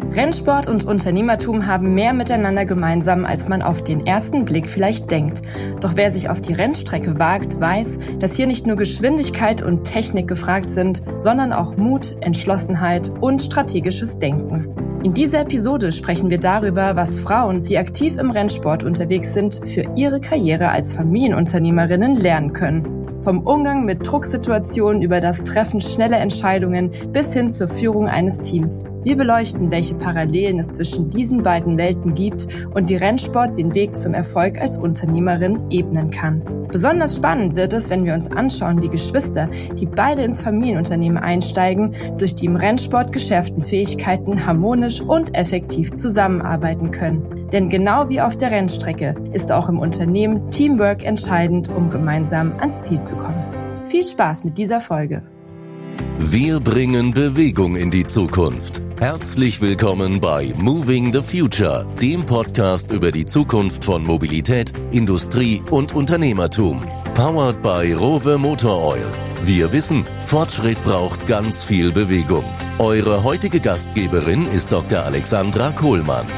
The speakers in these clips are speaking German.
Rennsport und Unternehmertum haben mehr miteinander gemeinsam, als man auf den ersten Blick vielleicht denkt. Doch wer sich auf die Rennstrecke wagt, weiß, dass hier nicht nur Geschwindigkeit und Technik gefragt sind, sondern auch Mut, Entschlossenheit und strategisches Denken. In dieser Episode sprechen wir darüber, was Frauen, die aktiv im Rennsport unterwegs sind, für ihre Karriere als Familienunternehmerinnen lernen können. Vom Umgang mit Drucksituationen über das Treffen schneller Entscheidungen bis hin zur Führung eines Teams. Wir beleuchten, welche Parallelen es zwischen diesen beiden Welten gibt und wie Rennsport den Weg zum Erfolg als Unternehmerin ebnen kann. Besonders spannend wird es, wenn wir uns anschauen, wie Geschwister, die beide ins Familienunternehmen einsteigen, durch die im Rennsport geschärften Fähigkeiten harmonisch und effektiv zusammenarbeiten können. Denn genau wie auf der Rennstrecke ist auch im Unternehmen Teamwork entscheidend, um gemeinsam ans Ziel zu kommen. Viel Spaß mit dieser Folge. Wir bringen Bewegung in die Zukunft. Herzlich willkommen bei Moving the Future, dem Podcast über die Zukunft von Mobilität, Industrie und Unternehmertum. Powered by Rowe Motor Oil. Wir wissen, Fortschritt braucht ganz viel Bewegung. Eure heutige Gastgeberin ist Dr. Alexandra Kohlmann.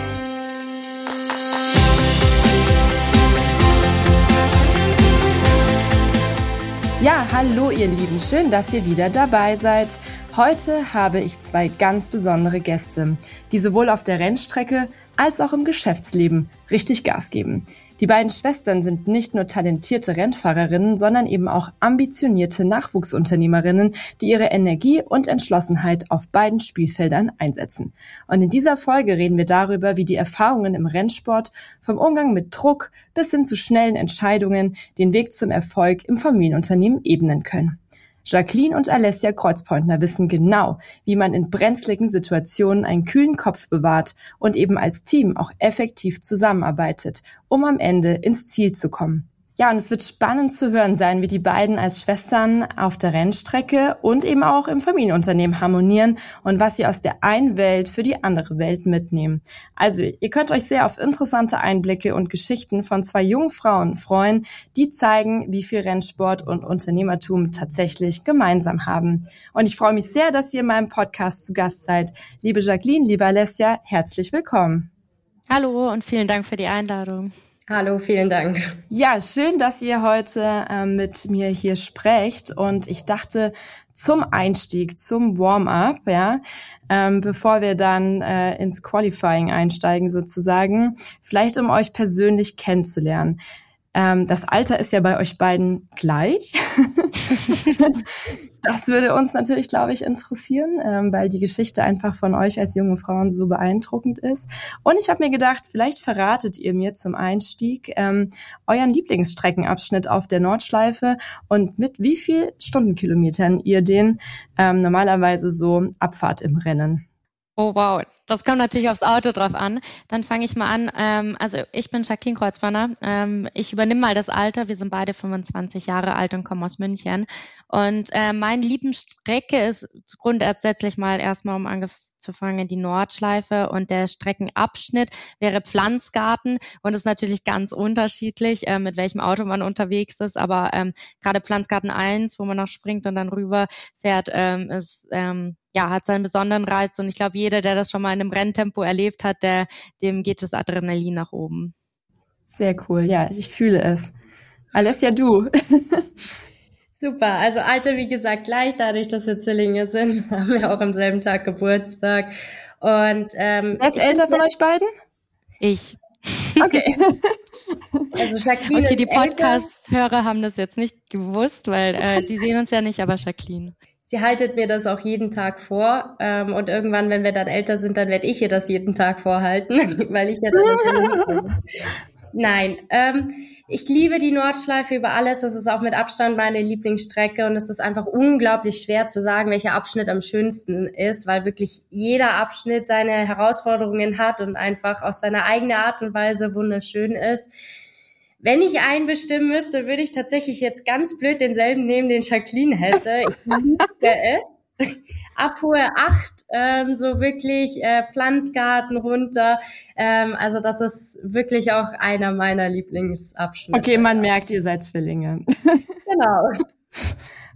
Ja, hallo ihr Lieben, schön, dass ihr wieder dabei seid. Heute habe ich zwei ganz besondere Gäste, die sowohl auf der Rennstrecke als auch im Geschäftsleben richtig Gas geben. Die beiden Schwestern sind nicht nur talentierte Rennfahrerinnen, sondern eben auch ambitionierte Nachwuchsunternehmerinnen, die ihre Energie und Entschlossenheit auf beiden Spielfeldern einsetzen. Und in dieser Folge reden wir darüber, wie die Erfahrungen im Rennsport vom Umgang mit Druck bis hin zu schnellen Entscheidungen den Weg zum Erfolg im Familienunternehmen ebnen können. Jacqueline und Alessia Kreuzpointner wissen genau, wie man in brenzligen Situationen einen kühlen Kopf bewahrt und eben als Team auch effektiv zusammenarbeitet, um am Ende ins Ziel zu kommen. Ja, und es wird spannend zu hören sein, wie die beiden als Schwestern auf der Rennstrecke und eben auch im Familienunternehmen harmonieren und was sie aus der einen Welt für die andere Welt mitnehmen. Also, ihr könnt euch sehr auf interessante Einblicke und Geschichten von zwei jungen Frauen freuen, die zeigen, wie viel Rennsport und Unternehmertum tatsächlich gemeinsam haben. Und ich freue mich sehr, dass ihr in meinem Podcast zu Gast seid. Liebe Jacqueline, liebe Alessia, herzlich willkommen. Hallo und vielen Dank für die Einladung. Hallo, vielen Dank. Ja, schön, dass ihr heute mit mir hier sprecht. Und ich dachte, zum Einstieg, zum Warm-up, ja, bevor wir dann ins Qualifying einsteigen sozusagen, vielleicht um euch persönlich kennenzulernen. Das Alter ist ja bei euch beiden gleich. Das würde uns natürlich, glaube ich, interessieren, weil die Geschichte einfach von euch als junge Frauen so beeindruckend ist. Und ich habe mir gedacht, vielleicht verratet ihr mir zum Einstieg euren Lieblingsstreckenabschnitt auf der Nordschleife und mit wie viel Stundenkilometern ihr den normalerweise so abfahrt im Rennen. Oh wow, das kommt natürlich aufs Auto drauf an. Dann fange ich mal an. Also ich bin Jacqueline Kreuzpointner. Ich übernehme mal das Alter. Wir sind beide 25 Jahre alt und kommen aus München. Und meine Lieblingsstrecke ist grundsätzlich mal erstmal, um angefangen, die Nordschleife, und der Streckenabschnitt wäre Pflanzgarten, und ist natürlich ganz unterschiedlich, mit welchem Auto man unterwegs ist, aber gerade Pflanzgarten 1, wo man noch springt und dann rüber fährt, ist hat seinen besonderen Reiz, und ich glaube, jeder, der das schon mal in einem Renntempo erlebt hat, dem geht das Adrenalin nach oben. Sehr cool, ja, ich fühle es. Alessia, du? Super, also Alter, wie gesagt, gleich, dadurch, dass wir Zwillinge sind, haben wir auch am selben Tag Geburtstag. Und wer ist älter von euch beiden? Ich. Okay. Also Jacqueline. Okay, die Podcast-Hörer haben das jetzt nicht gewusst, weil sie sehen uns ja nicht, aber Jacqueline. Sie haltet mir das auch jeden Tag vor, und irgendwann, wenn wir dann älter sind, dann werde ich ihr das jeden Tag vorhalten, weil ich ja dann Nein, ich liebe die Nordschleife über alles. Das ist auch mit Abstand meine Lieblingsstrecke, und es ist einfach unglaublich schwer zu sagen, welcher Abschnitt am schönsten ist, weil wirklich jeder Abschnitt seine Herausforderungen hat und einfach aus seiner eigenen Art und Weise wunderschön ist. Wenn ich einen bestimmen müsste, würde ich tatsächlich jetzt ganz blöd denselben nehmen, den Jacqueline hätte. Ich liebe es. Ab Hohe 8, so wirklich Pflanzgarten runter. Also das ist wirklich auch einer meiner Lieblingsabschnitte. Okay, man merkt, ihr seid Zwillinge. Genau.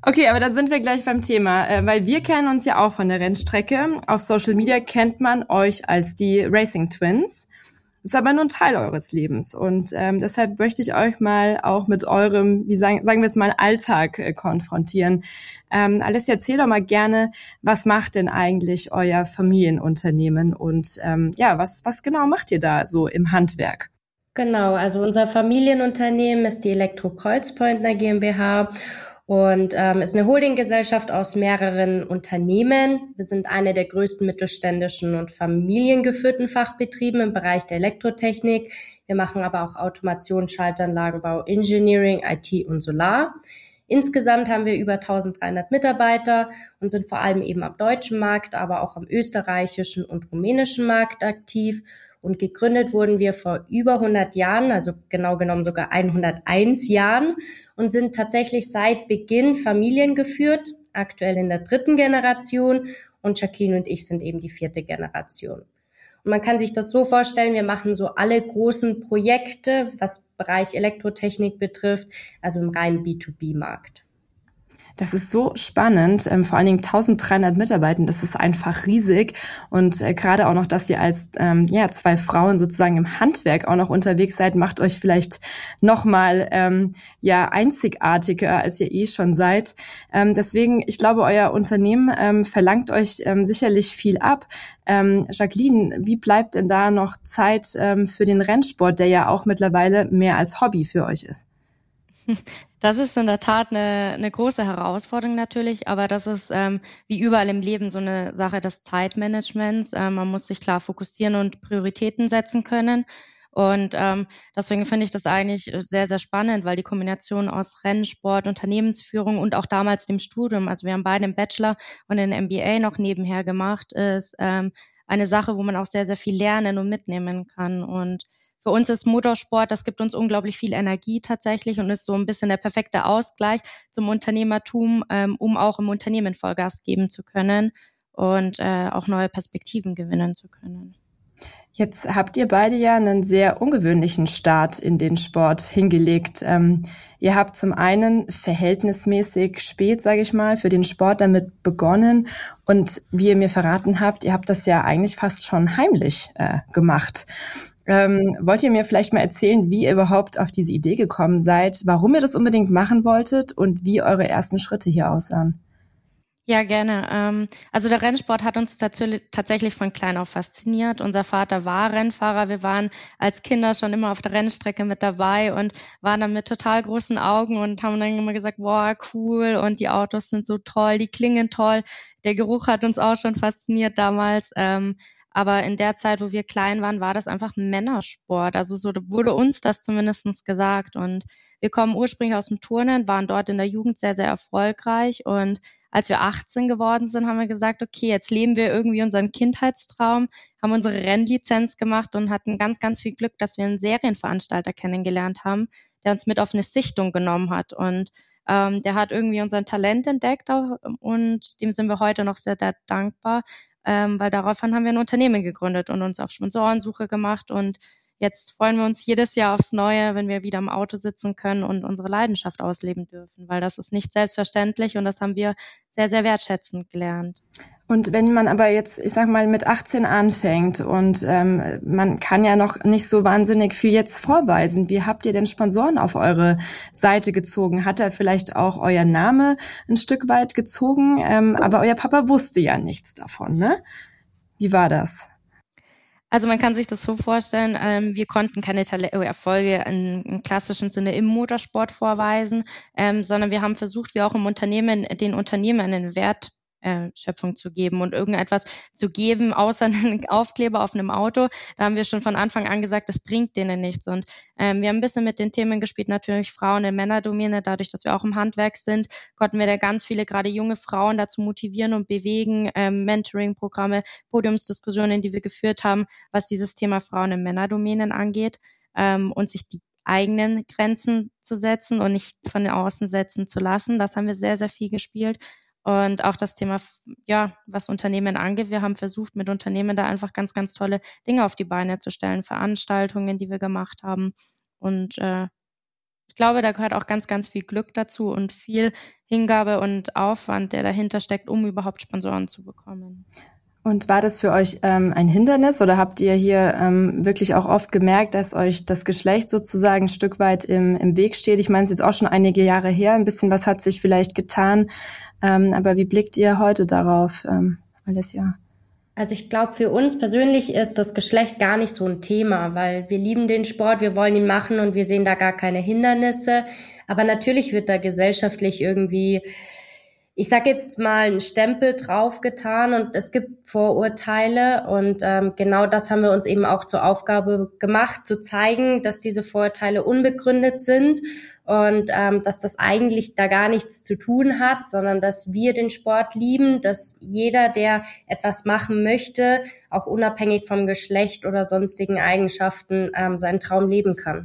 Okay, aber dann sind wir gleich beim Thema, weil wir kennen uns ja auch von der Rennstrecke. Auf Social Media kennt man euch als die Racing Twins. Das ist aber nur ein Teil eures Lebens und deshalb möchte ich euch mal auch mit eurem, sagen wir es mal, Alltag konfrontieren. Alessia, erzähl doch mal gerne, was macht denn eigentlich euer Familienunternehmen und was genau macht ihr da so im Handwerk? Genau, also unser Familienunternehmen ist die Elektro Kreuzpointner GmbH und ist eine Holdinggesellschaft aus mehreren Unternehmen. Wir sind eine der größten mittelständischen und familiengeführten Fachbetrieben im Bereich der Elektrotechnik. Wir machen aber auch Automation, Schaltanlagenbau, Engineering, IT und Solar. Insgesamt haben wir über 1300 Mitarbeiter und sind vor allem eben am deutschen Markt, aber auch am österreichischen und rumänischen Markt aktiv. Und gegründet wurden wir vor über 100 Jahren, also genau genommen sogar 101 Jahren und sind tatsächlich seit Beginn familiengeführt, aktuell in der 3. Generation und Jacqueline und ich sind eben die 4. Generation. Und man kann sich das so vorstellen, wir machen so alle großen Projekte, was Bereich Elektrotechnik betrifft, also im reinen B2B-Markt. Das ist so spannend, vor allen Dingen 1300 Mitarbeiter, das ist einfach riesig und gerade auch noch, dass ihr als 2 Frauen sozusagen im Handwerk auch noch unterwegs seid, macht euch vielleicht nochmal einzigartiger, als ihr schon seid. Deswegen, ich glaube, euer Unternehmen verlangt euch sicherlich viel ab. Jacqueline, wie bleibt denn da noch Zeit für den Rennsport, der ja auch mittlerweile mehr als Hobby für euch ist? Das ist in der Tat eine große Herausforderung natürlich, aber das ist wie überall im Leben so eine Sache des Zeitmanagements. Man muss sich klar fokussieren und Prioritäten setzen können. Und deswegen finde ich das eigentlich sehr, sehr spannend, weil die Kombination aus Rennsport, Unternehmensführung und auch damals dem Studium, also wir haben beide einen Bachelor und einen MBA noch nebenher gemacht, ist eine Sache, wo man auch sehr, sehr viel lernen und mitnehmen kann. Und für uns ist Motorsport, das gibt uns unglaublich viel Energie tatsächlich und ist so ein bisschen der perfekte Ausgleich zum Unternehmertum, um auch im Unternehmen Vollgas geben zu können und auch neue Perspektiven gewinnen zu können. Jetzt habt ihr beide ja einen sehr ungewöhnlichen Start in den Sport hingelegt. Ihr habt zum einen verhältnismäßig spät, sage ich mal, für den Sport damit begonnen und wie ihr mir verraten habt, ihr habt das ja eigentlich fast schon heimlich gemacht. Wollt ihr mir vielleicht mal erzählen, wie ihr überhaupt auf diese Idee gekommen seid, warum ihr das unbedingt machen wolltet und wie eure ersten Schritte hier aussahen? Ja, gerne. Also der Rennsport hat uns tatsächlich von klein auf fasziniert. Unser Vater war Rennfahrer. Wir waren als Kinder schon immer auf der Rennstrecke mit dabei und waren dann mit total großen Augen und haben dann immer gesagt, boah, cool und die Autos sind so toll, die klingen toll. Der Geruch hat uns auch schon fasziniert damals. Aber in der Zeit, wo wir klein waren, war das einfach ein Männersport. Also so wurde uns das zumindest gesagt. Und wir kommen ursprünglich aus dem Turnen, waren dort in der Jugend sehr, sehr erfolgreich. Und als wir 18 geworden sind, haben wir gesagt, okay, jetzt leben wir irgendwie unseren Kindheitstraum, haben unsere Rennlizenz gemacht und hatten ganz, ganz viel Glück, dass wir einen Serienveranstalter kennengelernt haben, der uns mit auf eine Sichtung genommen hat. Und der hat irgendwie unser Talent entdeckt und dem sind wir heute noch sehr, sehr dankbar. Weil daraufhin haben wir ein Unternehmen gegründet und uns auf Sponsorensuche gemacht und jetzt freuen wir uns jedes Jahr aufs Neue, wenn wir wieder im Auto sitzen können und unsere Leidenschaft ausleben dürfen, weil das ist nicht selbstverständlich und das haben wir sehr, sehr wertschätzend gelernt. Und wenn man aber jetzt, ich sag mal, mit 18 anfängt und man kann ja noch nicht so wahnsinnig viel jetzt vorweisen, wie habt ihr denn Sponsoren auf eure Seite gezogen? Hat er vielleicht auch euer Name ein Stück weit gezogen? Aber euer Papa wusste ja nichts davon, ne? Wie war das? Also man kann sich das so vorstellen, wir konnten keine Erfolge im klassischen Sinne im Motorsport vorweisen, sondern wir haben versucht, wie auch im Unternehmen, den Unternehmen einen Wertschöpfung zu geben und irgendetwas zu geben, außer einen Aufkleber auf einem Auto. Da haben wir schon von Anfang an gesagt, das bringt denen nichts. Und wir haben ein bisschen mit den Themen gespielt, natürlich Frauen in Männerdomäne. Dadurch, dass wir auch im Handwerk sind, konnten wir da ganz viele, gerade junge Frauen dazu motivieren und bewegen, Mentoring-Programme, Podiumsdiskussionen, die wir geführt haben, was dieses Thema Frauen in Männerdomänen angeht, und sich die eigenen Grenzen zu setzen und nicht von außen setzen zu lassen. Das haben wir sehr, sehr viel gespielt. Und auch das Thema, ja, was Unternehmen angeht, wir haben versucht, mit Unternehmen da einfach ganz, ganz tolle Dinge auf die Beine zu stellen, Veranstaltungen, die wir gemacht haben. Und ich glaube, da gehört auch ganz, ganz viel Glück dazu und viel Hingabe und Aufwand, der dahinter steckt, um überhaupt Sponsoren zu bekommen. Und war das für euch ein Hindernis oder habt ihr hier wirklich auch oft gemerkt, dass euch das Geschlecht sozusagen ein Stück weit im Weg steht? Ich meine, es ist jetzt auch schon einige Jahre her, ein bisschen was hat sich vielleicht getan, aber wie blickt ihr heute darauf, Alessia? Also ich glaube, für uns persönlich ist das Geschlecht gar nicht so ein Thema, weil wir lieben den Sport, wir wollen ihn machen und wir sehen da gar keine Hindernisse. Aber natürlich wird da gesellschaftlich irgendwie, ich sag jetzt mal, ein Stempel draufgetan und es gibt Vorurteile und genau das haben wir uns eben auch zur Aufgabe gemacht, zu zeigen, dass diese Vorurteile unbegründet sind und dass das eigentlich da gar nichts zu tun hat, sondern dass wir den Sport lieben, dass jeder, der etwas machen möchte, auch unabhängig vom Geschlecht oder sonstigen Eigenschaften seinen Traum leben kann.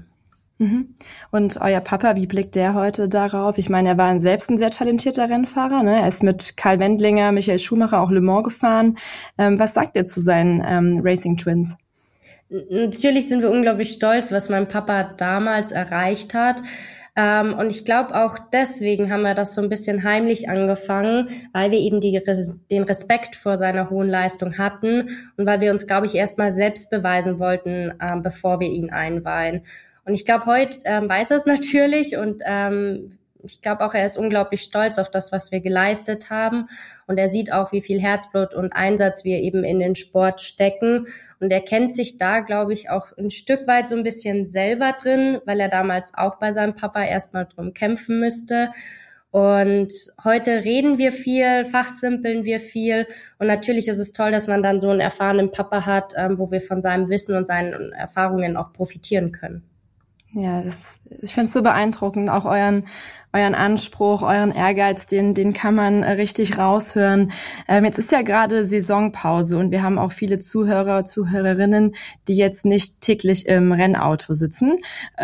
Und euer Papa, wie blickt der heute darauf? Ich meine, er war selbst ein sehr talentierter Rennfahrer, ne? Er ist mit Karl Wendlinger, Michael Schumacher auch Le Mans gefahren. Was sagt ihr zu seinen Racing Twins? Natürlich sind wir unglaublich stolz, was mein Papa damals erreicht hat. Und ich glaube auch deswegen haben wir das so ein bisschen heimlich angefangen, weil wir eben den Respekt vor seiner hohen Leistung hatten und weil wir uns, glaube ich, erstmal selbst beweisen wollten, bevor wir ihn einweihen. Und ich glaube, heute weiß er es natürlich und ich glaube auch, er ist unglaublich stolz auf das, was wir geleistet haben. Und er sieht auch, wie viel Herzblut und Einsatz wir eben in den Sport stecken. Und er kennt sich da, glaube ich, auch ein Stück weit so ein bisschen selber drin, weil er damals auch bei seinem Papa erstmal drum kämpfen müsste. Und heute reden wir viel, fachsimpeln wir viel. Und natürlich ist es toll, dass man dann so einen erfahrenen Papa hat, wo wir von seinem Wissen und seinen Erfahrungen auch profitieren können. Ja, ich finde es so beeindruckend, auch euren Anspruch, euren Ehrgeiz, den kann man richtig raushören. Jetzt ist ja gerade Saisonpause und wir haben auch viele Zuhörer, Zuhörerinnen, die jetzt nicht täglich im Rennauto sitzen.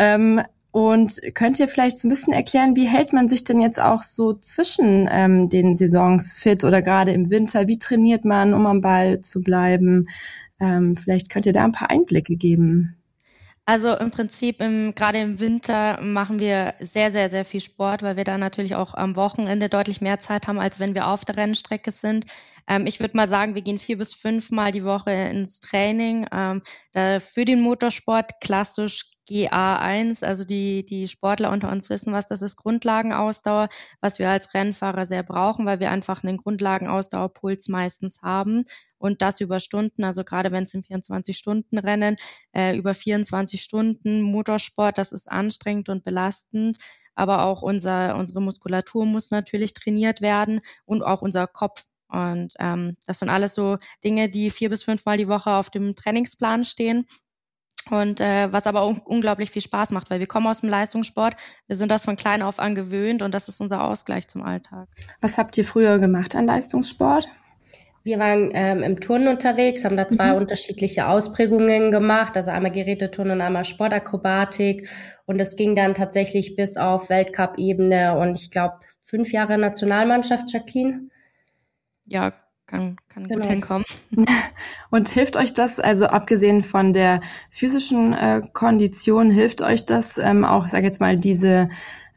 Und könnt ihr vielleicht so ein bisschen erklären, wie hält man sich denn jetzt auch so zwischen den Saisons fit oder gerade im Winter? Wie trainiert man, um am Ball zu bleiben? Vielleicht könnt ihr da ein paar Einblicke geben. Also im Prinzip, gerade im Winter machen wir sehr, sehr, sehr viel Sport, weil wir da natürlich auch am Wochenende deutlich mehr Zeit haben, als wenn wir auf der Rennstrecke sind. Ich würde mal sagen, wir gehen 4 bis 5 Mal die Woche ins Training. Für den Motorsport klassisch GA1, also die Sportler unter uns wissen, was das ist, Grundlagenausdauer, was wir als Rennfahrer sehr brauchen, weil wir einfach einen Grundlagenausdauerpuls meistens haben und das über Stunden, also gerade wenn es im 24-Stunden-Rennen, über 24 Stunden Motorsport, das ist anstrengend und belastend, aber auch unsere Muskulatur muss natürlich trainiert werden und auch unser Kopf. Und das sind alles so Dinge, die 4 bis 5 Mal die Woche auf dem Trainingsplan stehen. Und was aber unglaublich viel Spaß macht, weil wir kommen aus dem Leistungssport, wir sind das von klein auf an gewöhnt und das ist unser Ausgleich zum Alltag. Was habt ihr früher gemacht an Leistungssport? Wir waren im Turnen unterwegs, haben da 2 unterschiedliche Ausprägungen gemacht, also einmal Geräteturnen und einmal Sportakrobatik und es ging dann tatsächlich bis auf Weltcup-Ebene und ich glaube 5 Jahre Nationalmannschaft, Jacqueline. Ja, kann gut hinkommen. Und hilft euch das, also abgesehen von der physischen Kondition, hilft euch das auch, ich sage jetzt mal, diese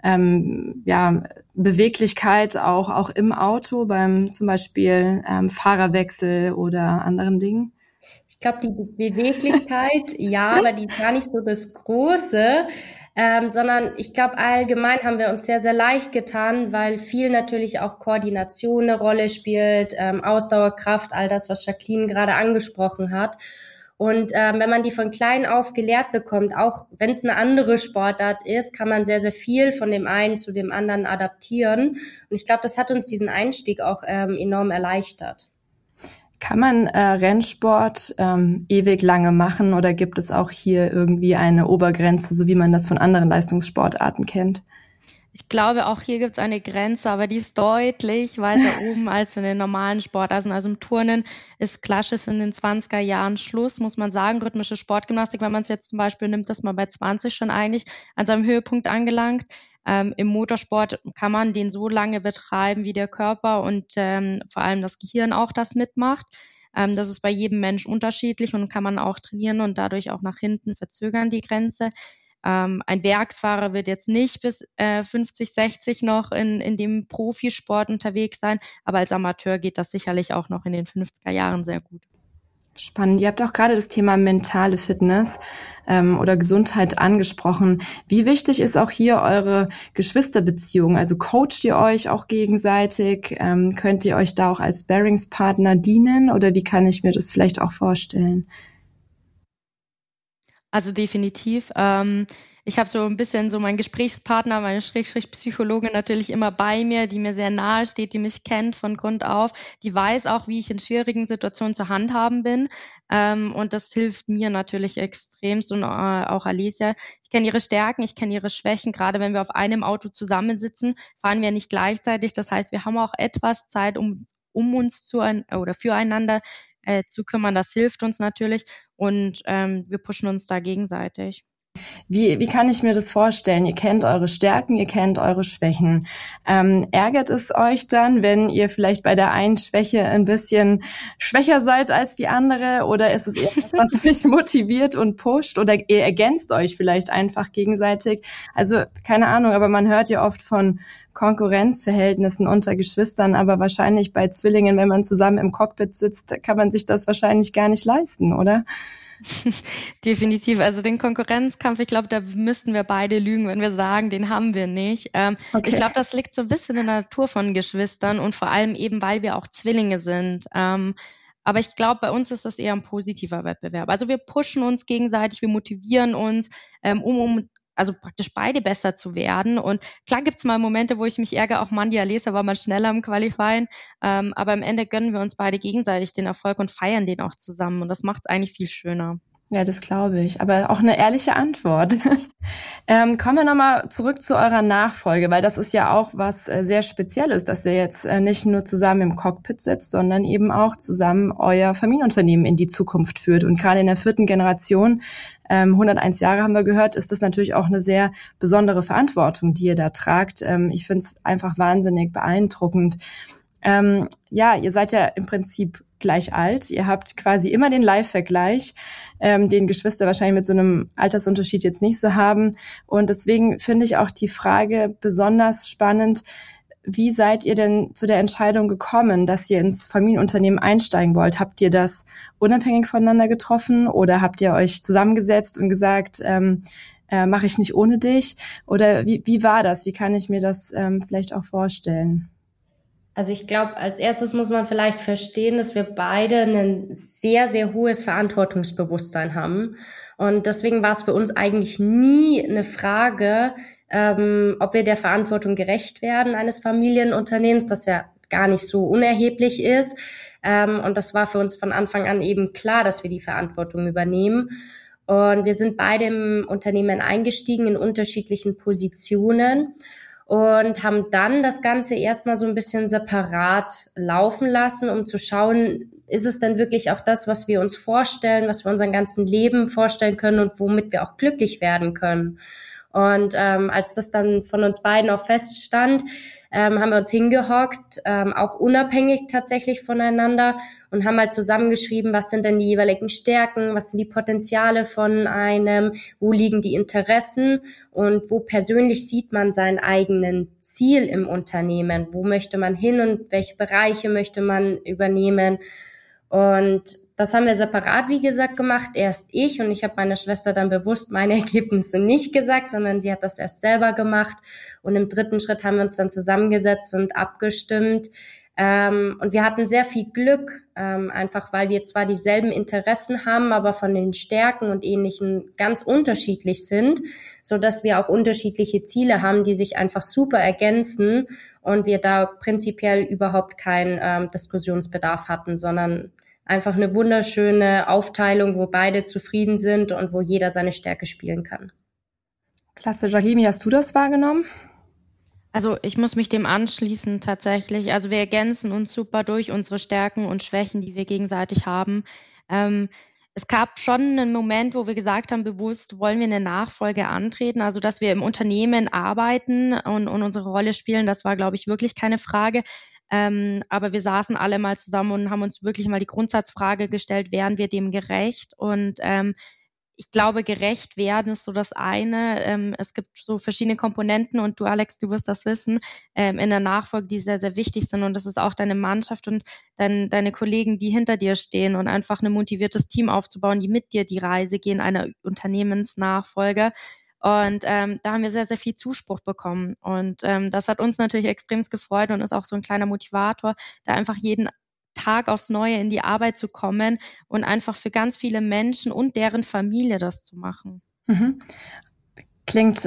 Beweglichkeit auch im Auto beim zum Beispiel Fahrerwechsel oder anderen Dingen? Ich glaube, die Beweglichkeit, ja, aber die ist gar nicht so das Große. Sondern ich glaube, allgemein haben wir uns sehr, sehr leicht getan, weil viel natürlich auch Koordination eine Rolle spielt, Ausdauerkraft, all das, was Jacqueline gerade angesprochen hat. Und wenn man die von klein auf gelehrt bekommt, auch wenn es eine andere Sportart ist, kann man sehr, sehr viel von dem einen zu dem anderen adaptieren. Und ich glaube, das hat uns diesen Einstieg auch enorm erleichtert. Kann man Rennsport ewig lange machen oder gibt es auch hier irgendwie eine Obergrenze, so wie man das von anderen Leistungssportarten kennt? Ich glaube, auch hier gibt es eine Grenze, aber die ist deutlich weiter oben als in den normalen Sportarten. Also im Turnen ist klassisch in den 20er Jahren Schluss, muss man sagen. Rhythmische Sportgymnastik, wenn man es jetzt zum Beispiel nimmt, ist man bei 20 schon eigentlich an seinem Höhepunkt angelangt. Im Motorsport kann man den so lange betreiben, wie der Körper und vor allem das Gehirn auch das mitmacht. Das ist bei jedem Mensch unterschiedlich und kann man auch trainieren und dadurch auch nach hinten verzögern, die Grenze. Ein Werksfahrer wird jetzt nicht bis 50, 60 noch in dem Profisport unterwegs sein, aber als Amateur geht das sicherlich auch noch in den 50er Jahren sehr gut. Spannend. Ihr habt auch gerade das Thema mentale Fitness oder Gesundheit angesprochen. Wie wichtig ist auch hier eure Geschwisterbeziehung? Also coacht ihr euch auch gegenseitig? Könnt ihr euch da auch als Sparringspartner dienen oder wie kann ich mir das vielleicht auch vorstellen? Also definitiv. Ich habe so ein bisschen so meinen Gesprächspartner, meine Psychologin natürlich immer bei mir, die mir sehr nahe steht, die mich kennt von Grund auf. Die weiß auch, wie ich in schwierigen Situationen zu handhaben bin. Und das hilft mir natürlich extremst und auch Alicia. Ich kenne ihre Stärken, ich kenne ihre Schwächen. Gerade wenn wir auf einem Auto zusammensitzen, fahren wir nicht gleichzeitig. Das heißt, wir haben auch etwas Zeit, um uns oder füreinander zu kümmern. Das hilft uns natürlich und wir pushen uns da gegenseitig. Wie kann ich mir das vorstellen? Ihr kennt eure Stärken, ihr kennt eure Schwächen. Ärgert es euch dann, wenn ihr vielleicht bei der einen Schwäche ein bisschen schwächer seid als die andere? Oder ist es etwas, was euch motiviert und pusht? Oder ihr ergänzt euch vielleicht einfach gegenseitig? Also keine Ahnung, aber man hört ja oft von Konkurrenzverhältnissen unter Geschwistern, aber wahrscheinlich bei Zwillingen, wenn man zusammen im Cockpit sitzt, kann man sich das wahrscheinlich gar nicht leisten, oder? Definitiv. Also den Konkurrenzkampf, ich glaube, da müssten wir beide lügen, wenn wir sagen, den haben wir nicht. Okay. Ich glaube, das liegt so ein bisschen in der Natur von Geschwistern und vor allem eben, weil wir auch Zwillinge sind. Aber ich glaube, bei uns ist das eher ein positiver Wettbewerb. Also wir pushen uns gegenseitig, wir motivieren uns, also praktisch beide besser zu werden. Und klar gibt's mal Momente, wo ich mich ärgere, auch Mann, die Alesa war mal schneller im Qualifying. Aber am Ende gönnen wir uns beide gegenseitig den Erfolg und feiern den auch zusammen. Und das macht es eigentlich viel schöner. Ja, das glaube ich. Aber auch eine ehrliche Antwort. Kommen wir nochmal zurück zu eurer Nachfolge, weil das ist ja auch was sehr Spezielles, dass ihr jetzt nicht nur zusammen im Cockpit sitzt, sondern eben auch zusammen euer Familienunternehmen in die Zukunft führt. Und gerade in der 4. Generation, 101 Jahre haben wir gehört, ist das natürlich auch eine sehr besondere Verantwortung, die ihr da tragt. Ich finde es einfach wahnsinnig beeindruckend. Ja, ihr seid ja im Prinzip gleich alt. Ihr habt quasi immer den Live-Vergleich, den Geschwister wahrscheinlich mit so einem Altersunterschied jetzt nicht so haben. Und deswegen finde ich auch die Frage besonders spannend, wie seid ihr denn zu der Entscheidung gekommen, dass ihr ins Familienunternehmen einsteigen wollt? Habt ihr das unabhängig voneinander getroffen oder habt ihr euch zusammengesetzt und gesagt, mache ich nicht ohne dich? Oder wie war das? Wie kann ich mir das vielleicht auch vorstellen? Also ich glaube, als erstes muss man vielleicht verstehen, dass wir beide ein sehr, sehr hohes Verantwortungsbewusstsein haben. Und deswegen war es für uns eigentlich nie eine Frage, ob wir der Verantwortung gerecht werden eines Familienunternehmens, das ja gar nicht so unerheblich ist. Und das war für uns von Anfang an eben klar, dass wir die Verantwortung übernehmen. Und wir sind beide im Unternehmen eingestiegen in unterschiedlichen Positionen und haben dann das Ganze erstmal so ein bisschen separat laufen lassen, um zu schauen, ist es denn wirklich auch das, was wir uns vorstellen, was wir unserem ganzen Leben vorstellen können und womit wir auch glücklich werden können. Und als das dann von uns beiden auch feststand, haben wir uns hingehockt, auch unabhängig tatsächlich voneinander und haben halt zusammengeschrieben, was sind denn die jeweiligen Stärken, was sind die Potenziale von einem, wo liegen die Interessen und wo persönlich sieht man sein eigenen Ziel im Unternehmen, wo möchte man hin und welche Bereiche möchte man übernehmen. Und das haben wir separat, wie gesagt, gemacht. Erst ich und ich habe meiner Schwester dann bewusst meine Ergebnisse nicht gesagt, sondern sie hat das erst selber gemacht. Und im 3. Schritt haben wir uns dann zusammengesetzt und abgestimmt. Und wir hatten sehr viel Glück, einfach weil wir zwar dieselben Interessen haben, aber von den Stärken und Ähnlichen ganz unterschiedlich sind, so dass wir auch unterschiedliche Ziele haben, die sich einfach super ergänzen und wir da prinzipiell überhaupt keinen Diskussionsbedarf hatten, sondern einfach eine wunderschöne Aufteilung, wo beide zufrieden sind und wo jeder seine Stärke spielen kann. Klasse. Jacqueline, wie hast du das wahrgenommen? Also ich muss mich dem anschließen tatsächlich. Also wir ergänzen uns super durch unsere Stärken und Schwächen, die wir gegenseitig haben. Es gab schon einen Moment, wo wir gesagt haben, bewusst wollen wir eine Nachfolge antreten, also dass wir im Unternehmen arbeiten und unsere Rolle spielen, das war, glaube ich, wirklich keine Frage. Aber wir saßen alle mal zusammen und haben uns wirklich mal die Grundsatzfrage gestellt, wären wir dem gerecht? Und ich glaube, gerecht werden ist so das eine. Es gibt so verschiedene Komponenten und du, Alex, du wirst das wissen, in der Nachfolge, die sehr, sehr wichtig sind. Und das ist auch deine Mannschaft und deine Kollegen, die hinter dir stehen und einfach ein motiviertes Team aufzubauen, die mit dir die Reise gehen, einer Unternehmensnachfolge. Und da haben wir sehr, sehr viel Zuspruch bekommen. Und das hat uns natürlich extremst gefreut und ist auch so ein kleiner Motivator, da einfach jeden Tag aufs Neue in die Arbeit zu kommen und einfach für ganz viele Menschen und deren Familie das zu machen. Mhm. Klingt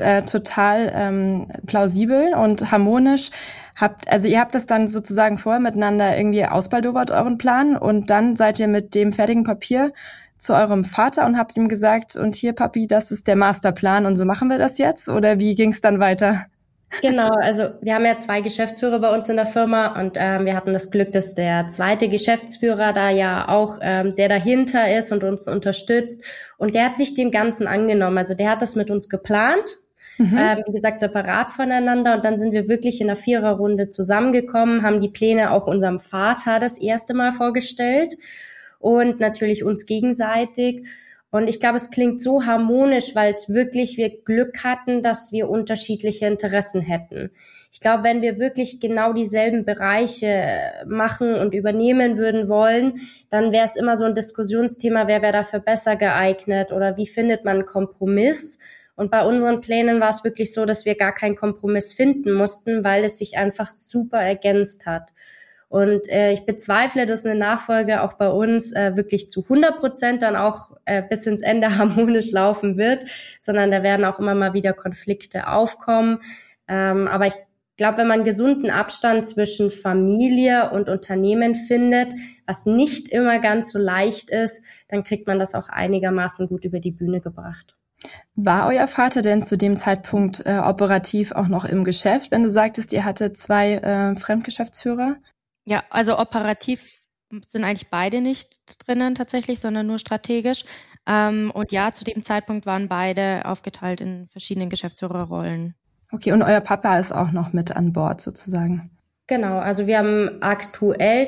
total plausibel und harmonisch. Ihr habt das dann sozusagen vorher miteinander irgendwie ausbaldobert, euren Plan, und dann seid ihr mit dem fertigen Papier zu eurem Vater und habt ihm gesagt, und hier, Papi, das ist der Masterplan und so machen wir das jetzt? Oder wie ging es dann weiter? Genau, also wir haben ja 2 Geschäftsführer bei uns in der Firma und wir hatten das Glück, dass der zweite Geschäftsführer da ja auch sehr dahinter ist und uns unterstützt, und der hat sich dem Ganzen angenommen. Also der hat das mit uns geplant, wie gesagt, separat voneinander, und dann sind wir wirklich in einer 4er-Runde zusammengekommen, haben die Pläne auch unserem Vater das erste Mal vorgestellt und natürlich uns gegenseitig. Und ich glaube, es klingt so harmonisch, weil es wirklich wir Glück hatten, dass wir unterschiedliche Interessen hätten. Ich glaube, wenn wir wirklich genau dieselben Bereiche machen und übernehmen würden wollen, dann wäre es immer so ein Diskussionsthema, wer wäre dafür besser geeignet oder wie findet man einen Kompromiss. Und bei unseren Plänen war es wirklich so, dass wir gar keinen Kompromiss finden mussten, weil es sich einfach super ergänzt hat. Und ich bezweifle, dass eine Nachfolge auch bei uns wirklich zu 100% dann auch bis ins Ende harmonisch laufen wird, sondern da werden auch immer mal wieder Konflikte aufkommen. Aber ich glaube, wenn man einen gesunden Abstand zwischen Familie und Unternehmen findet, was nicht immer ganz so leicht ist, dann kriegt man das auch einigermaßen gut über die Bühne gebracht. War euer Vater denn zu dem Zeitpunkt operativ auch noch im Geschäft, wenn du sagtest, ihr hattet 2 Fremdgeschäftsführer? Ja, also operativ sind eigentlich beide nicht drinnen tatsächlich, sondern nur strategisch. Und ja, zu dem Zeitpunkt waren beide aufgeteilt in verschiedenen Geschäftsführerrollen. Okay, und euer Papa ist auch noch mit an Bord sozusagen? Genau, also wir haben aktuell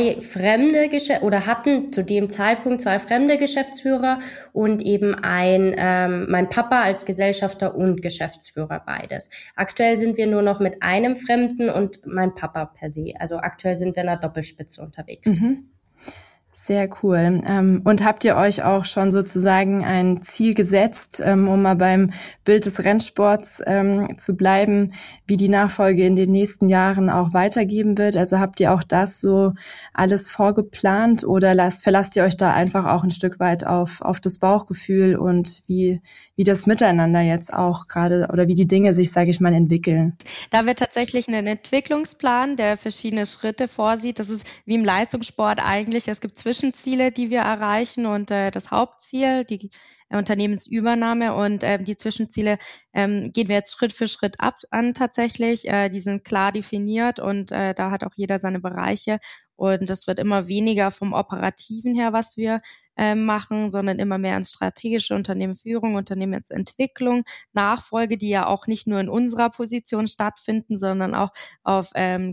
hatten zu dem Zeitpunkt 2 fremde Geschäftsführer und eben mein Papa als Gesellschafter und Geschäftsführer, beides. Aktuell sind wir nur noch mit einem Fremden und mein Papa per se. Also aktuell sind wir in einer Doppelspitze unterwegs. Mhm. Sehr cool. Und habt ihr euch auch schon sozusagen ein Ziel gesetzt, um mal beim Bild des Rennsports zu bleiben, wie die Nachfolge in den nächsten Jahren auch weitergeben wird? Also habt ihr auch das so alles vorgeplant oder verlasst ihr euch da einfach auch ein Stück weit auf das Bauchgefühl und wie das Miteinander jetzt auch gerade oder wie die Dinge sich, sage ich mal, entwickeln? Da wird tatsächlich ein Entwicklungsplan, der verschiedene Schritte vorsieht. Das ist wie im Leistungssport eigentlich. Es gibt Zwischenziele, die wir erreichen und das Hauptziel, die Unternehmensübernahme, und die Zwischenziele gehen wir jetzt Schritt für Schritt an tatsächlich. Die sind klar definiert und da hat auch jeder seine Bereiche. Und es wird immer weniger vom Operativen her, was wir machen, sondern immer mehr ins strategische Unternehmensführung, Unternehmensentwicklung, Nachfolge, die ja auch nicht nur in unserer Position stattfinden, sondern auch auf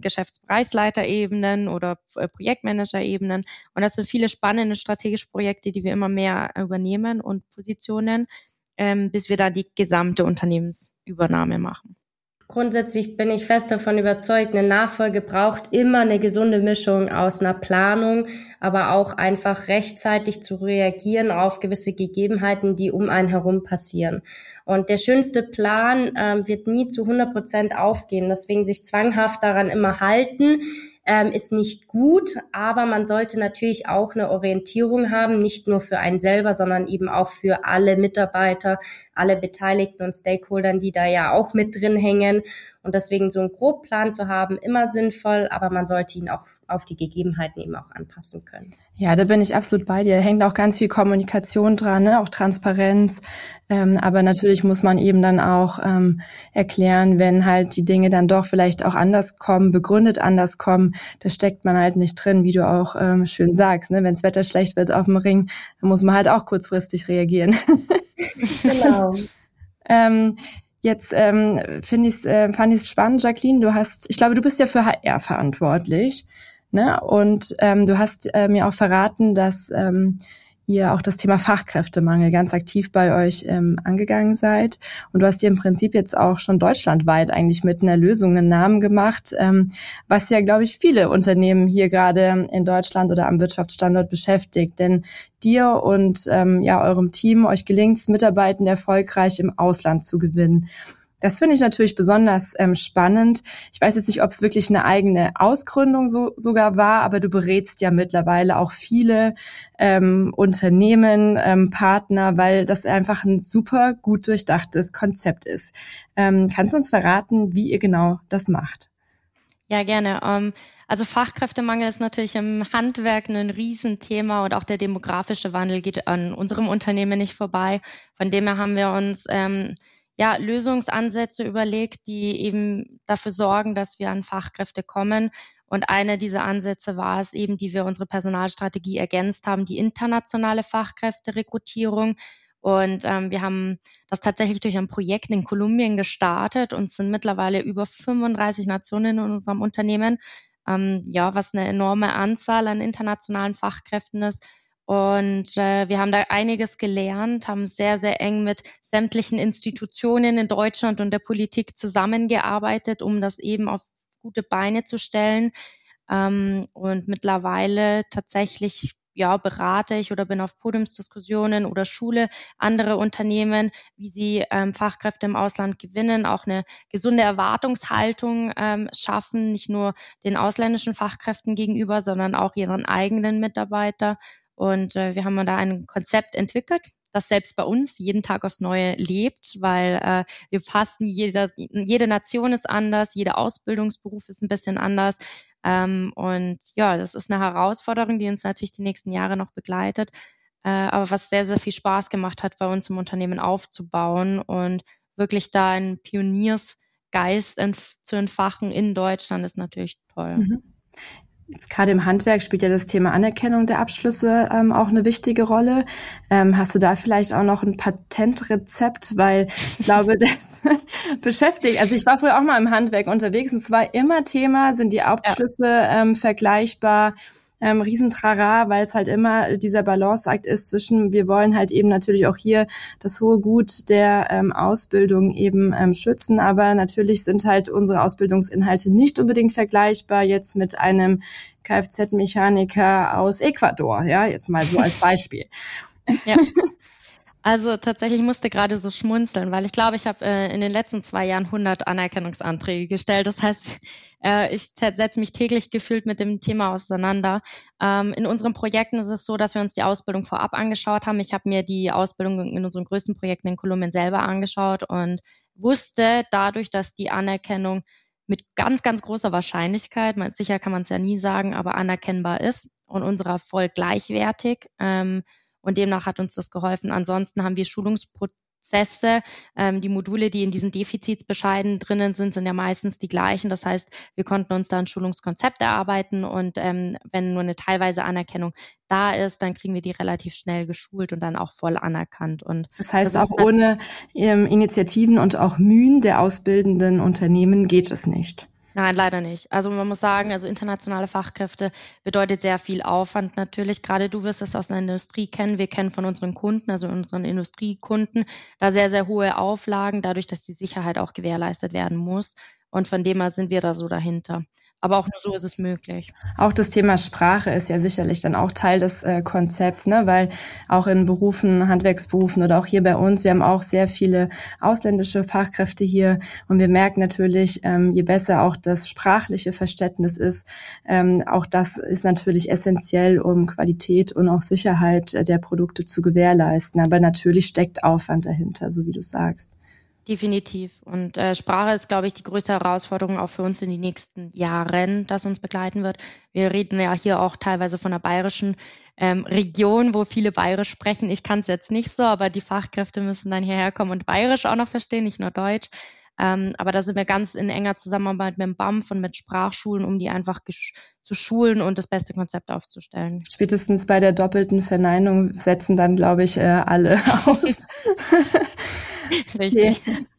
Geschäftsbereichsleiterebenen oder Projektmanagerebenen. Und das sind viele spannende strategische Projekte, die wir immer mehr übernehmen und positionieren, bis wir dann die gesamte Unternehmensübernahme machen. Grundsätzlich bin ich fest davon überzeugt, eine Nachfolge braucht immer eine gesunde Mischung aus einer Planung, aber auch einfach rechtzeitig zu reagieren auf gewisse Gegebenheiten, die um einen herum passieren. Und der schönste Plan wird nie zu 100% aufgehen. Deswegen sich zwanghaft daran immer halten, ist nicht gut, aber man sollte natürlich auch eine Orientierung haben, nicht nur für einen selber, sondern eben auch für alle Mitarbeiter, alle Beteiligten und Stakeholdern, die da ja auch mit drin hängen. Und deswegen so einen Grobplan zu haben, immer sinnvoll, aber man sollte ihn auch auf die Gegebenheiten eben auch anpassen können. Ja, da bin ich absolut bei dir. Hängt auch ganz viel Kommunikation dran, ne? Auch Transparenz. Aber natürlich muss man eben dann auch erklären, wenn halt die Dinge dann doch vielleicht auch anders kommen, begründet anders kommen. Da steckt man halt nicht drin, wie du auch schön sagst. Ne? Wenn das Wetter schlecht wird auf dem Ring, dann muss man halt auch kurzfristig reagieren. Genau. Jetzt fand ich es spannend, Jacqueline. Ich glaube, du bist ja für HR verantwortlich. Ne? Und du hast mir auch verraten, dass ihr auch das Thema Fachkräftemangel ganz aktiv bei euch angegangen seid. Und du hast dir im Prinzip jetzt auch schon deutschlandweit eigentlich mit einer Lösung einen Namen gemacht, was ja, glaube ich, viele Unternehmen hier gerade in Deutschland oder am Wirtschaftsstandort beschäftigt. Denn dir und eurem Team, euch gelingt es, Mitarbeitende erfolgreich im Ausland zu gewinnen. Das finde ich natürlich besonders spannend. Ich weiß jetzt nicht, ob es wirklich eine eigene Ausgründung sogar war, aber du berätst ja mittlerweile auch viele Unternehmen, Partner, weil das einfach ein super gut durchdachtes Konzept ist. Kannst du uns verraten, wie ihr genau das macht? Ja, gerne. Also Fachkräftemangel ist natürlich im Handwerk ein Riesenthema und auch der demografische Wandel geht an unserem Unternehmen nicht vorbei. Von dem her haben wir uns Lösungsansätze überlegt, die eben dafür sorgen, dass wir an Fachkräfte kommen. Und einer dieser Ansätze war es eben, die wir unsere Personalstrategie ergänzt haben, die internationale Fachkräfterekrutierung. Und wir haben das tatsächlich durch ein Projekt in Kolumbien gestartet und sind mittlerweile über 35 Nationen in unserem Unternehmen, was eine enorme Anzahl an internationalen Fachkräften ist. Und wir haben da einiges gelernt, haben sehr, sehr eng mit sämtlichen Institutionen in Deutschland und der Politik zusammengearbeitet, um das eben auf gute Beine zu stellen. Und mittlerweile tatsächlich berate ich oder bin auf Podiumsdiskussionen oder schule andere Unternehmen, wie sie Fachkräfte im Ausland gewinnen, auch eine gesunde Erwartungshaltung schaffen, nicht nur den ausländischen Fachkräften gegenüber, sondern auch ihren eigenen Mitarbeiter. Und wir haben da ein Konzept entwickelt, das selbst bei uns jeden Tag aufs Neue lebt, weil wir passen, jede Nation ist anders, jeder Ausbildungsberuf ist ein bisschen anders. Das ist eine Herausforderung, die uns natürlich die nächsten Jahre noch begleitet, aber was sehr, sehr viel Spaß gemacht hat, bei uns im Unternehmen aufzubauen und wirklich da einen Pioniersgeist zu entfachen in Deutschland ist natürlich toll. Mhm. Jetzt gerade im Handwerk spielt ja das Thema Anerkennung der Abschlüsse auch eine wichtige Rolle. Hast du da vielleicht auch noch ein Patentrezept? Weil ich glaube, das beschäftigt. Also ich war früher auch mal im Handwerk unterwegs und es war immer Thema, sind die Abschlüsse vergleichbar? Riesentrara, weil es halt immer dieser Balanceakt ist zwischen, wir wollen halt eben natürlich auch hier das hohe Gut der Ausbildung eben schützen, aber natürlich sind halt unsere Ausbildungsinhalte nicht unbedingt vergleichbar jetzt mit einem Kfz-Mechaniker aus Ecuador, ja, jetzt mal so als Beispiel. Ja. Also tatsächlich musste gerade so schmunzeln, weil ich glaube, ich habe in den letzten 2 Jahren 100 Anerkennungsanträge gestellt. Das heißt, ich setze mich täglich gefühlt mit dem Thema auseinander. In unseren Projekten ist es so, dass wir uns die Ausbildung vorab angeschaut haben. Ich habe mir die Ausbildung in unseren größten Projekten in Kolumbien selber angeschaut und wusste dadurch, dass die Anerkennung mit ganz, ganz großer Wahrscheinlichkeit, sicher kann man es ja nie sagen, aber anerkennbar ist und unserer voll gleichwertig. Und demnach hat uns das geholfen. Ansonsten haben wir Schulungsprozesse. Die Module, die in diesen Defizitsbescheiden drinnen sind ja meistens die gleichen. Das heißt, wir konnten uns da ein Schulungskonzept erarbeiten und wenn nur eine teilweise Anerkennung da ist, dann kriegen wir die relativ schnell geschult und dann auch voll anerkannt. Und das heißt, auch ohne Initiativen und auch Mühen der ausbildenden Unternehmen geht es nicht. Nein, leider nicht. Also man muss sagen, internationale Fachkräfte bedeutet sehr viel Aufwand natürlich. Gerade du wirst es aus der Industrie kennen. Wir kennen von unseren Kunden, also unseren Industriekunden, da sehr, sehr hohe Auflagen, dadurch, dass die Sicherheit auch gewährleistet werden muss. Und von dem her sind wir da so dahinter. Aber auch nur so ist es möglich. Auch das Thema Sprache ist ja sicherlich dann auch Teil des Konzepts, ne? Weil auch in Berufen, Handwerksberufen oder auch hier bei uns, wir haben auch sehr viele ausländische Fachkräfte hier und wir merken natürlich, je besser auch das sprachliche Verständnis ist, auch das ist natürlich essentiell, um Qualität und auch Sicherheit der Produkte zu gewährleisten. Aber natürlich steckt Aufwand dahinter, so wie du sagst. Definitiv. Und Sprache ist, glaube ich, die größte Herausforderung auch für uns in den nächsten Jahren, das uns begleiten wird. Wir reden ja hier auch teilweise von einer bayerischen Region, wo viele Bayerisch sprechen. Ich kann es jetzt nicht so, aber die Fachkräfte müssen dann hierher kommen und Bayerisch auch noch verstehen, nicht nur Deutsch. Aber da sind wir ganz in enger Zusammenarbeit mit dem BAMF und mit Sprachschulen, um die einfach zu schulen und das beste Konzept aufzustellen. Spätestens bei der doppelten Verneinung setzen dann, glaube ich, alle aus. Richtig.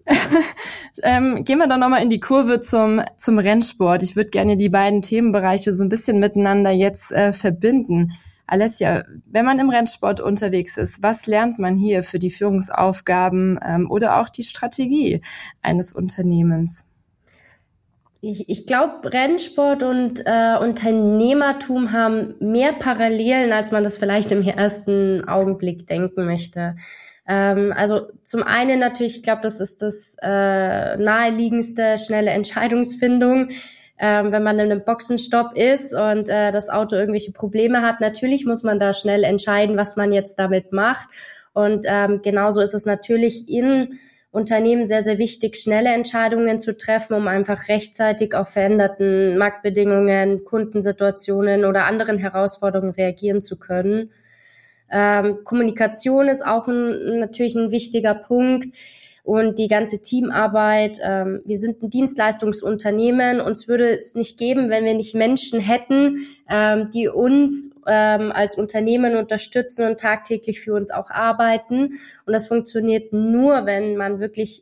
Okay. Gehen wir doch nochmal in die Kurve zum Rennsport. Ich würde gerne die beiden Themenbereiche so ein bisschen miteinander jetzt verbinden. Alessia, wenn man im Rennsport unterwegs ist, was lernt man hier für die Führungsaufgaben oder auch die Strategie eines Unternehmens? Ich glaube, Rennsport und Unternehmertum haben mehr Parallelen, als man das vielleicht im ersten Augenblick denken möchte. Also zum einen natürlich, ich glaube, das ist das naheliegendste, schnelle Entscheidungsfindung. Wenn man in einem Boxenstopp ist und das Auto irgendwelche Probleme hat, natürlich muss man da schnell entscheiden, was man jetzt damit macht. Und genauso ist es natürlich in Unternehmen sehr, sehr wichtig, schnelle Entscheidungen zu treffen, um einfach rechtzeitig auf veränderten Marktbedingungen, Kundensituationen oder anderen Herausforderungen reagieren zu können. Kommunikation ist auch natürlich ein wichtiger Punkt und die ganze Teamarbeit. Wir sind ein Dienstleistungsunternehmen. Uns würde es nicht geben, wenn wir nicht Menschen hätten, die uns als Unternehmen unterstützen und tagtäglich für uns auch arbeiten. Und das funktioniert nur, wenn man wirklich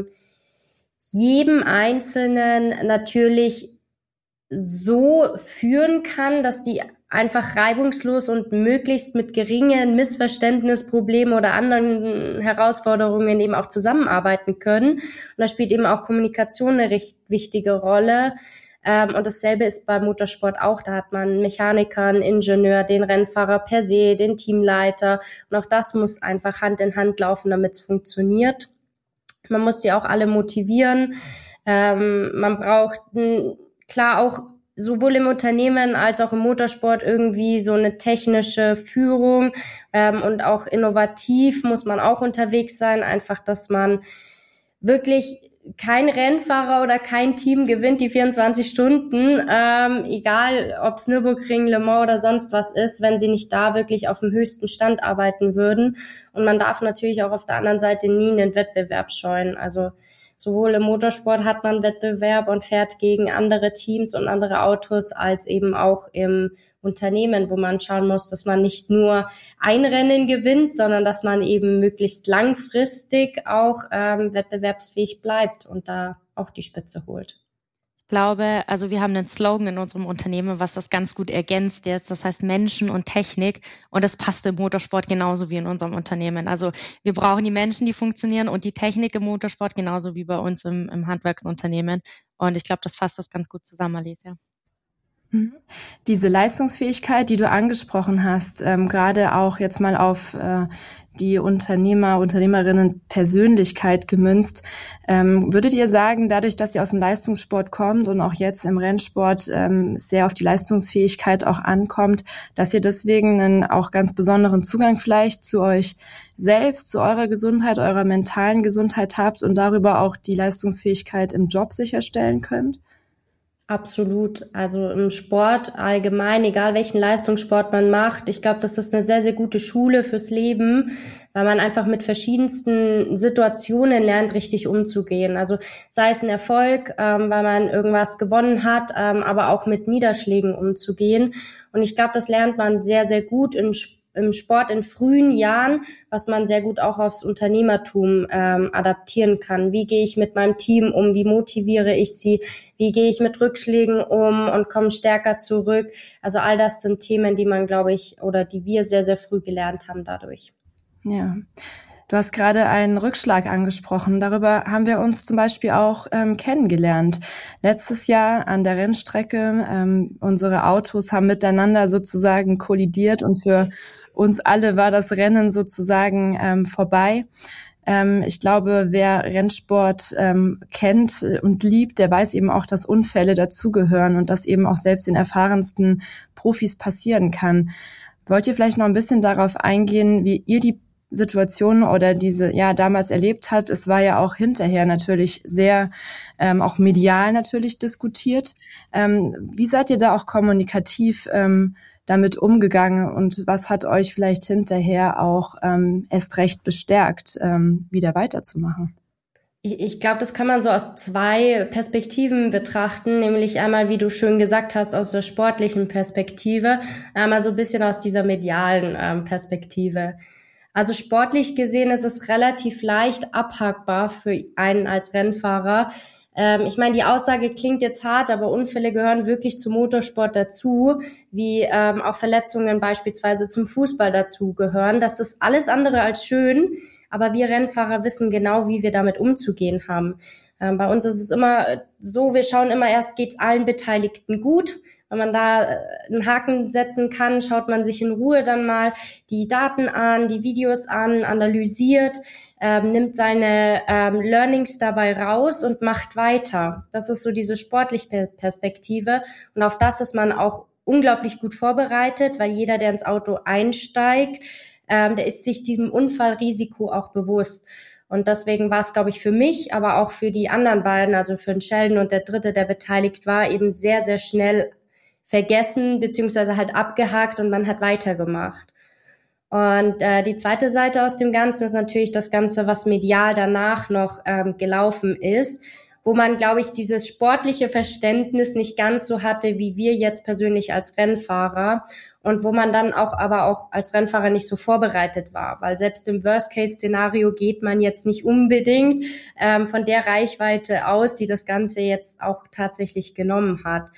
jedem Einzelnen natürlich so führen kann, dass die einfach reibungslos und möglichst mit geringen Missverständnisproblemen oder anderen Herausforderungen eben auch zusammenarbeiten können. Und da spielt eben auch Kommunikation eine recht wichtige Rolle. Und dasselbe ist beim Motorsport auch. Da hat man einen Mechaniker, einen Ingenieur, den Rennfahrer per se, den Teamleiter. Und auch das muss einfach Hand in Hand laufen, damit es funktioniert. Man muss die auch alle motivieren. Man braucht klar auch sowohl im Unternehmen als auch im Motorsport irgendwie so eine technische Führung und auch innovativ muss man auch unterwegs sein. Einfach, dass man wirklich kein Rennfahrer oder kein Team gewinnt die 24 Stunden, egal ob es Nürburgring, Le Mans oder sonst was ist, wenn sie nicht da wirklich auf dem höchsten Stand arbeiten würden. Und man darf natürlich auch auf der anderen Seite nie einen Wettbewerb scheuen. Also sowohl im Motorsport hat man Wettbewerb und fährt gegen andere Teams und andere Autos, als eben auch im Unternehmen, wo man schauen muss, dass man nicht nur ein Rennen gewinnt, sondern dass man eben möglichst langfristig auch wettbewerbsfähig bleibt und da auch die Spitze holt. Ich glaube, also wir haben einen Slogan in unserem Unternehmen, was das ganz gut ergänzt jetzt. Das heißt Menschen und Technik. Und das passt im Motorsport genauso wie in unserem Unternehmen. Also wir brauchen die Menschen, die funktionieren und die Technik im Motorsport genauso wie bei uns im Handwerksunternehmen. Und ich glaube, das fasst das ganz gut zusammen, Alessia. Diese Leistungsfähigkeit, die du angesprochen hast, gerade auch jetzt mal auf die Unternehmerinnen-Persönlichkeit gemünzt, würdet ihr sagen, dadurch, dass ihr aus dem Leistungssport kommt und auch jetzt im Rennsport sehr auf die Leistungsfähigkeit auch ankommt, dass ihr deswegen einen auch ganz besonderen Zugang vielleicht zu euch selbst, zu eurer Gesundheit, eurer mentalen Gesundheit habt und darüber auch die Leistungsfähigkeit im Job sicherstellen könnt? Absolut. Also im Sport allgemein, egal welchen Leistungssport man macht, ich glaube, das ist eine sehr, sehr gute Schule fürs Leben, weil man einfach mit verschiedensten Situationen lernt, richtig umzugehen. Also sei es ein Erfolg, weil man irgendwas gewonnen hat, aber auch mit Niederschlägen umzugehen. Und ich glaube, das lernt man sehr, sehr gut im Sport in frühen Jahren, was man sehr gut auch aufs Unternehmertum adaptieren kann. Wie gehe ich mit meinem Team um? Wie motiviere ich sie? Wie gehe ich mit Rückschlägen um und komme stärker zurück? Also all das sind Themen, die man, glaube ich, oder die wir sehr, sehr früh gelernt haben dadurch. Ja. Du hast gerade einen Rückschlag angesprochen. Darüber haben wir uns zum Beispiel auch kennengelernt. Letztes Jahr an der Rennstrecke. Unsere Autos haben miteinander sozusagen kollidiert und für uns alle war das Rennen sozusagen vorbei. Ich glaube, wer Rennsport kennt und liebt, der weiß eben auch, dass Unfälle dazugehören und dass eben auch selbst den erfahrensten Profis passieren kann. Wollt ihr vielleicht noch ein bisschen darauf eingehen, wie ihr die Situation oder diese damals erlebt hat? Es war ja auch hinterher natürlich sehr auch medial natürlich diskutiert. Wie seid ihr da auch kommunikativ damit umgegangen und was hat euch vielleicht hinterher auch erst recht bestärkt, wieder weiterzumachen? Ich glaube, das kann man so aus zwei Perspektiven betrachten, nämlich einmal, wie du schön gesagt hast, aus der sportlichen Perspektive, einmal so ein bisschen aus dieser medialen Perspektive. Also sportlich gesehen ist es relativ leicht abhackbar für einen als Rennfahrer, Ich meine, die Aussage klingt jetzt hart, aber Unfälle gehören wirklich zum Motorsport dazu, wie auch Verletzungen beispielsweise zum Fußball dazu gehören. Das ist alles andere als schön, aber wir Rennfahrer wissen genau, wie wir damit umzugehen haben. Bei uns ist es immer so, wir schauen immer erst, geht's allen Beteiligten gut. Wenn man da einen Haken setzen kann, schaut man sich in Ruhe dann mal die Daten an, die Videos an, analysiert, nimmt seine Learnings dabei raus und macht weiter. Das ist so diese sportliche Perspektive. Und auf das ist man auch unglaublich gut vorbereitet, weil jeder, der ins Auto einsteigt, der ist sich diesem Unfallrisiko auch bewusst. Und deswegen war es, glaube ich, für mich, aber auch für die anderen beiden, also für den Sheldon und der Dritte, der beteiligt war, eben sehr, sehr schnell vergessen beziehungsweise halt abgehakt und man hat weitergemacht. Und die zweite Seite aus dem Ganzen ist natürlich das Ganze, was medial danach noch gelaufen ist, wo man, glaube ich, dieses sportliche Verständnis nicht ganz so hatte, wie wir jetzt persönlich als Rennfahrer und wo man dann aber auch als Rennfahrer nicht so vorbereitet war, weil selbst im Worst-Case-Szenario geht man jetzt nicht unbedingt von der Reichweite aus, die das Ganze jetzt auch tatsächlich genommen hat.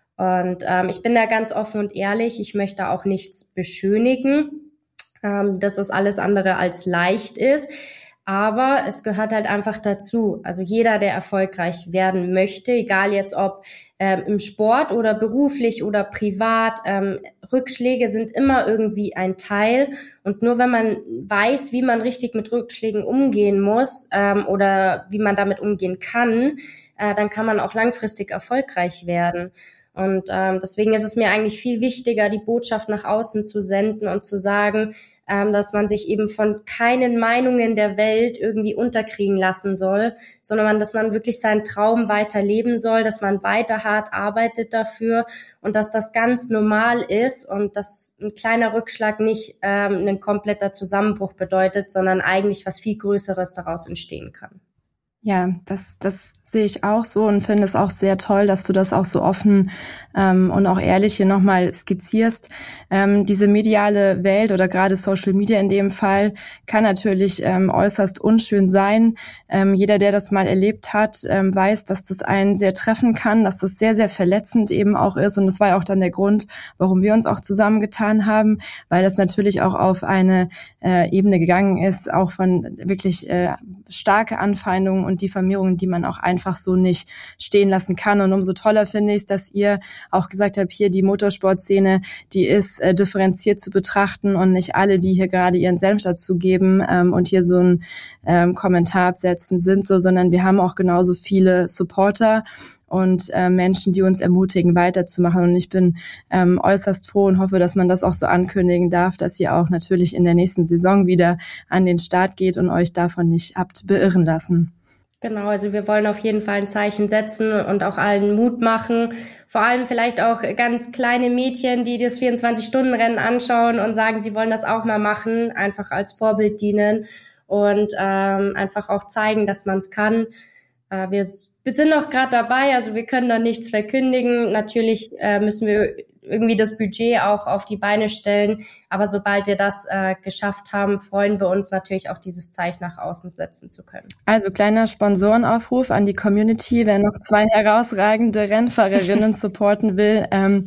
Und ich bin da ganz offen und ehrlich, ich möchte auch nichts beschönigen, dass das alles andere als leicht ist, aber es gehört halt einfach dazu. Also jeder, der erfolgreich werden möchte, egal jetzt ob im Sport oder beruflich oder privat, Rückschläge sind immer irgendwie ein Teil und nur wenn man weiß, wie man richtig mit Rückschlägen umgehen muss oder wie man damit umgehen kann, dann kann man auch langfristig erfolgreich werden. Und deswegen ist es mir eigentlich viel wichtiger, die Botschaft nach außen zu senden und zu sagen, dass man sich eben von keinen Meinungen der Welt irgendwie unterkriegen lassen soll, sondern dass man wirklich seinen Traum weiter leben soll, dass man weiter hart arbeitet dafür und dass das ganz normal ist und dass ein kleiner Rückschlag nicht ein kompletter Zusammenbruch bedeutet, sondern eigentlich was viel Größeres daraus entstehen kann. Ja, das sehe ich auch so und finde es auch sehr toll, dass du das auch so offen und auch ehrlich hier nochmal skizzierst. Diese mediale Welt oder gerade Social Media in dem Fall kann natürlich äußerst unschön sein. Jeder, der das mal erlebt hat, weiß, dass das einen sehr treffen kann, dass das sehr, sehr verletzend eben auch ist. Und das war ja auch dann der Grund, warum wir uns auch zusammengetan haben, weil das natürlich auch auf eine Ebene gegangen ist, auch von wirklich starke Anfeindungen und Diffamierungen, die man auch einfach so nicht stehen lassen kann. Und umso toller finde ich es, dass ihr auch gesagt habt, hier die Motorsportszene, die ist differenziert zu betrachten und nicht alle, die hier gerade ihren Senf dazu geben und hier so einen Kommentar absetzen, sind so, sondern wir haben auch genauso viele Supporter und Menschen, die uns ermutigen, weiterzumachen. Und ich bin äußerst froh und hoffe, dass man das auch so ankündigen darf, dass ihr auch natürlich in der nächsten Saison wieder an den Start geht und euch davon nicht habt beirren lassen. Genau, also wir wollen auf jeden Fall ein Zeichen setzen und auch allen Mut machen. Vor allem vielleicht auch ganz kleine Mädchen, die das 24-Stunden-Rennen anschauen und sagen, sie wollen das auch mal machen, einfach als Vorbild dienen und einfach auch zeigen, dass man es kann. Wir sind noch gerade dabei, also wir können noch nichts verkündigen. Natürlich müssen wir irgendwie das Budget auch auf die Beine stellen. Aber sobald wir das geschafft haben, freuen wir uns natürlich auch, dieses Zeichen nach außen setzen zu können. Also kleiner Sponsorenaufruf an die Community. Wer noch 2 herausragende Rennfahrerinnen supporten will,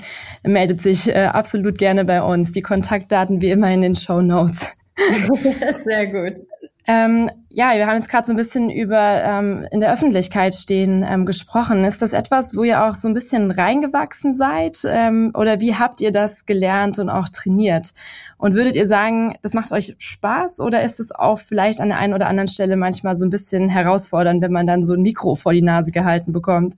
meldet sich absolut gerne bei uns. Die Kontaktdaten wie immer in den Shownotes. Sehr gut. Ja, wir haben jetzt gerade so ein bisschen über in der Öffentlichkeit stehen gesprochen. Ist das etwas, wo ihr auch so ein bisschen reingewachsen seid? Oder wie habt ihr das gelernt und auch trainiert? Und würdet ihr sagen, das macht euch Spaß? Oder ist es auch vielleicht an der einen oder anderen Stelle manchmal so ein bisschen herausfordernd, wenn man dann so ein Mikro vor die Nase gehalten bekommt?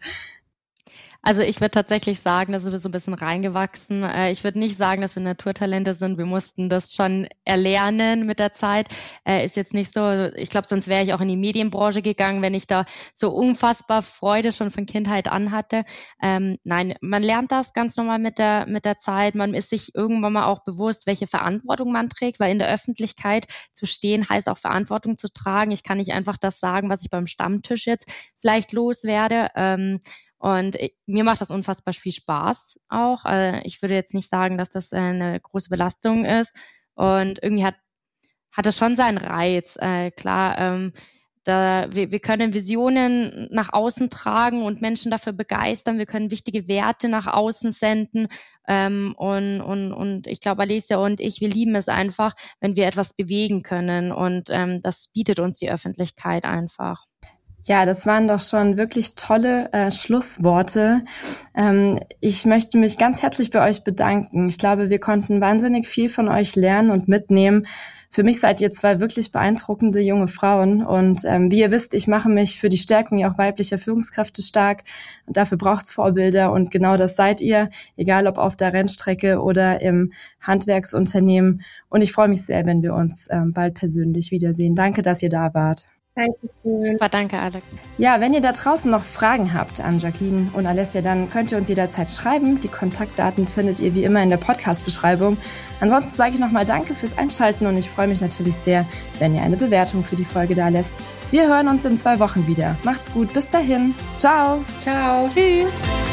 Also ich würde tatsächlich sagen, da sind wir so ein bisschen reingewachsen. Ich würde nicht sagen, dass wir Naturtalente sind. Wir mussten das schon erlernen mit der Zeit. Ist jetzt nicht so, ich glaube, sonst wäre ich auch in die Medienbranche gegangen, wenn ich da so unfassbar Freude schon von Kindheit an hatte. Nein, man lernt das ganz normal mit der Zeit. Man ist sich irgendwann mal auch bewusst, welche Verantwortung man trägt, weil in der Öffentlichkeit zu stehen heißt auch Verantwortung zu tragen. Ich kann nicht einfach das sagen, was ich beim Stammtisch jetzt vielleicht loswerde. Und mir macht das unfassbar viel Spaß auch. Ich würde jetzt nicht sagen, dass das eine große Belastung ist. Und irgendwie hat es schon seinen Reiz. Klar, Wir können Visionen nach außen tragen und Menschen dafür begeistern. Wir können wichtige Werte nach außen senden. Und ich glaube, Alessia und ich, wir lieben es einfach, wenn wir etwas bewegen können. Und das bietet uns die Öffentlichkeit einfach. Ja, das waren doch schon wirklich tolle Schlussworte. Ich möchte mich ganz herzlich bei euch bedanken. Ich glaube, wir konnten wahnsinnig viel von euch lernen und mitnehmen. Für mich seid ihr zwei wirklich beeindruckende junge Frauen. Und wie ihr wisst, ich mache mich für die Stärkung auch weiblicher Führungskräfte stark. Und dafür braucht's Vorbilder. Und genau das seid ihr, egal ob auf der Rennstrecke oder im Handwerksunternehmen. Und ich freue mich sehr, wenn wir uns bald persönlich wiedersehen. Danke, dass ihr da wart. Dankeschön. Super, danke, Alex. Ja, wenn ihr da draußen noch Fragen habt an Jacqueline und Alessia, dann könnt ihr uns jederzeit schreiben. Die Kontaktdaten findet ihr wie immer in der Podcast-Beschreibung. Ansonsten sage ich nochmal Danke fürs Einschalten und ich freue mich natürlich sehr, wenn ihr eine Bewertung für die Folge da lässt. Wir hören uns in 2 Wochen wieder. Macht's gut, bis dahin. Ciao. Ciao. Tschüss.